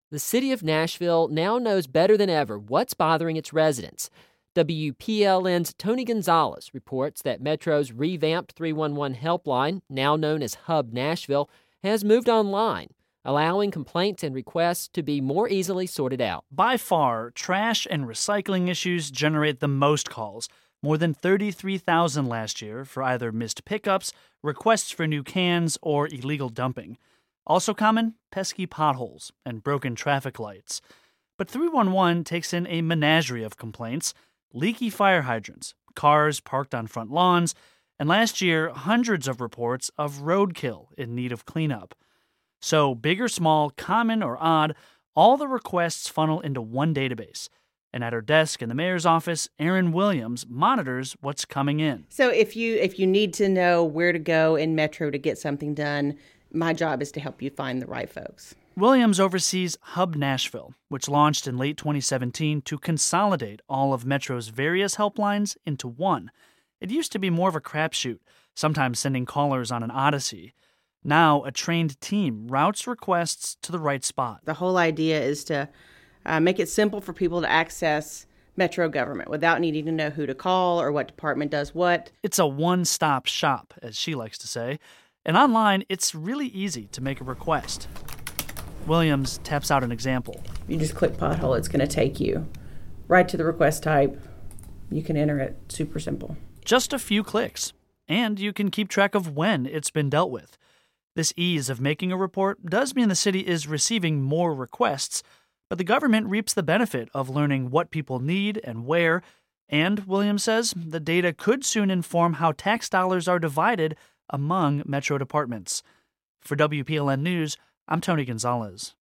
The city of Nashville now knows better than ever what's bothering its residents. WPLN's Tony Gonzalez reports that Metro's revamped 311 helpline, now known as Hub Nashville, has moved online, allowing complaints and requests to be more easily sorted out. By far, trash and recycling issues generate the most calls, more than 33,000 last year for either missed pickups, requests for new cans, or illegal dumping. Also common, pesky potholes and broken traffic lights. But 311 takes in a menagerie of complaints: leaky fire hydrants, cars parked on front lawns, and last year, hundreds of reports of roadkill in need of cleanup. So, big or small, common or odd, all the requests funnel into one database. And at her desk in the mayor's office, Erin Williams monitors what's coming in. So if you need to know where to go in Metro to get something done, my job is to help you find the right folks. Williams oversees Hub Nashville, which launched in late 2017 to consolidate all of Metro's various helplines into one. It used to be more of a crapshoot, sometimes sending callers on an odyssey. Now, a trained team routes requests to the right spot. The whole idea is to make it simple for people to access Metro government without needing to know who to call or what department does what. It's a one-stop shop, as she likes to say. And online, it's really easy to make a request. Williams taps out an example. You just click pothole, it's going to take you right to the request type. You can enter it. Super simple. Just a few clicks. And you can keep track of when it's been dealt with. This ease of making a report does mean the city is receiving more requests, but the government reaps the benefit of learning what people need and where. And, Williams says, the data could soon inform how tax dollars are divided among Metro departments. For WPLN News, I'm Tony Gonzalez.